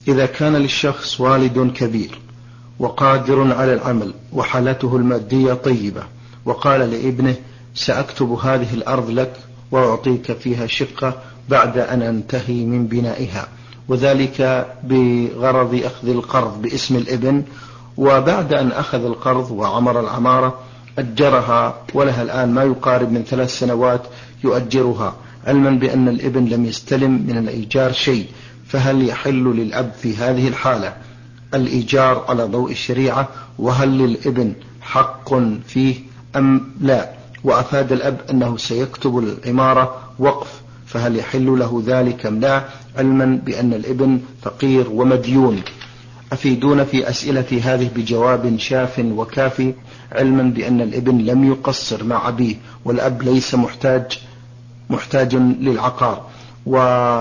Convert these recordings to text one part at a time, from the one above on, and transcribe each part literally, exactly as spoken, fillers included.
إذا كان للشخص والد كبير وقادر على العمل وحالته المادية طيبة، وقال لابنه: سأكتب هذه الأرض لك وأعطيك فيها شقة بعد أن أنتهي من بنائها، وذلك بغرض أخذ القرض باسم الابن، وبعد أن أخذ القرض وعمر العمارة أجرها، ولها الآن ما يقارب من ثلاث سنوات يؤجرها، علما بأن الابن لم يستلم من الإيجار شيء، فهل يحل للأب في هذه الحالة الإيجار على ضوء الشريعة؟ وهل للابن حق فيه أم لا؟ وأفاد الأب أنه سيكتب العمارة وقف، فهل يحل له ذلك أم لا، علما بأن الابن فقير ومديون؟ أفيدون في أسئلة هذه بجواب شاف وكافي، علما بأن الابن لم يقصر مع أبيه، والأب ليس محتاج محتاج للعقار. و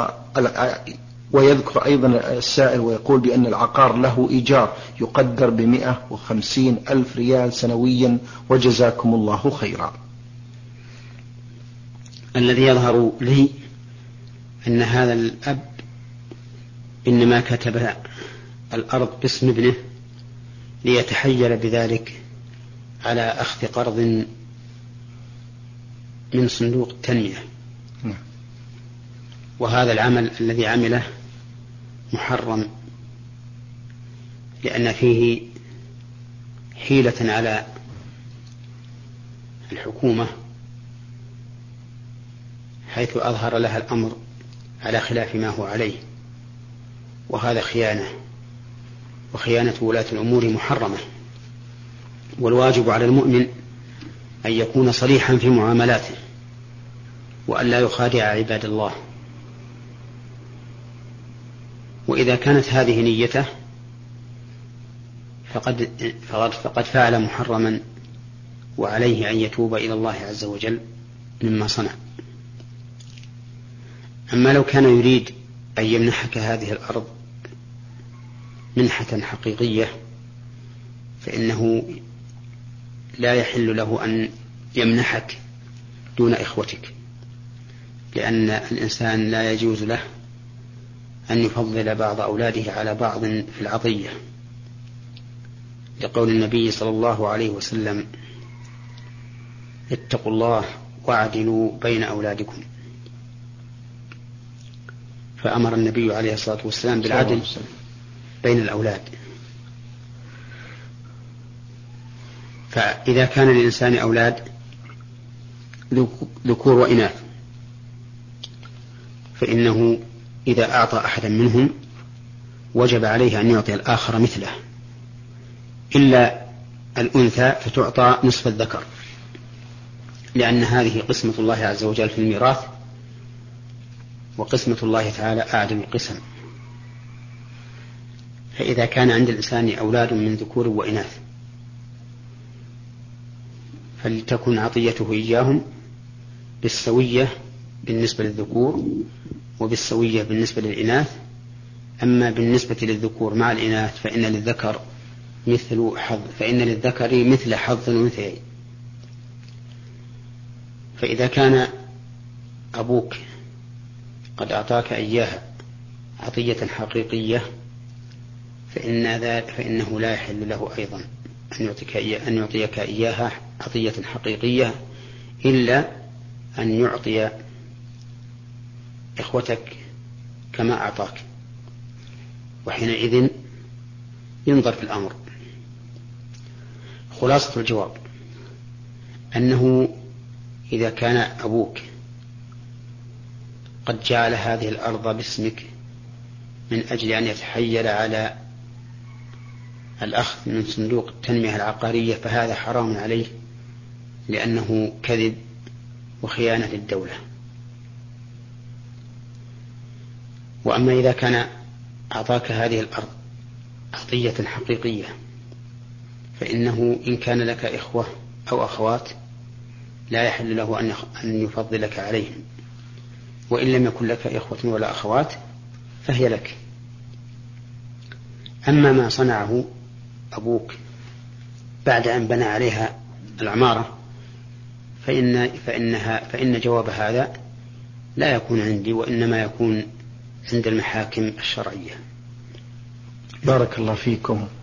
ويذكر أيضا السائل ويقول بأن العقار له إيجار يقدر بمئة وخمسين ألف ريال سنويا، وجزاكم الله خيرا. الذي يظهر لي أن هذا الأب إنما كتب الأرض باسم ابنه ليتحيل بذلك على أخذ قرض من صندوق التنمية، وهذا العمل الذي عمله محرم، لأن فيه حيلة على الحكومة حيث أظهر لها الأمر على خلاف ما هو عليه، وهذا خيانة، وخيانة ولاة الأمور محرمة. والواجب على المؤمن أن يكون صريحا في معاملاته، وأن لا يخادع عباد الله. وإذا كانت هذه نيته فقد, فقد فعل محرما، وعليه أن يتوب إلى الله عز وجل مما صنع. أما لو كان يريد أن يمنحك هذه الأرض منحة حقيقية فإنه لا يحل له أن يمنحك دون إخوتك، لأن الإنسان لا يجوز له أن يفضل بعض أولاده على بعض في العطية، لقول النبي صلى الله عليه وسلم: اتقوا الله واعدلوا بين أولادكم. فأمر النبي عليه الصلاة والسلام بالعدل بين الأولاد. فإذا كان للإنسان أولاد ذكور وإناث فإنه إذا أعطى أحدا منهم وجب عليه أن يعطي الآخر مثله، إلا الأنثى فتعطى نصف الذكر، لأن هذه قسمة الله عز وجل في الميراث، وقسمة الله تعالى أعدل القسم. فإذا كان عند الإنسان أولاد من ذكور وإناث فلتكن عطيته إياهم بالسوية بالنسبة للذكور وبالسوية بالنسبة للإناث. أما بالنسبة للذكور مع الإناث فإن للذكر مثل حظ فإن للذكر مثل حظ الأنثيين. فإذا كان أبوك قد أعطاك إياها عطية حقيقية فإن فإنه لا يحل له أيضا أن يعطيك أن يعطيك إياها عطية حقيقية، إلا أن يعطي إخوتك كما أعطاك، وحينئذ ينظر في الأمر. خلاصة الجواب أنه إذا كان أبوك قد جعل هذه الأرض باسمك من أجل أن يتحيل على الأخذ من صندوق التنمية العقارية فهذا حرام عليه، لأنه كذب وخيانة للدولة. وأما إذا كان أعطاك هذه الأرض عطية حقيقية فإنه إن كان لك إخوة أو أخوات لا يحل له أن يفضلك عليهم، وإن لم يكن لك إخوة ولا أخوات فهي لك. أما ما صنعه أبوك بعد أن بنى عليها العمارة فإن, فإنها فإن جواب هذا لا يكون عندي، وإنما يكون عند المحاكم الشرعية. بارك الله فيكم.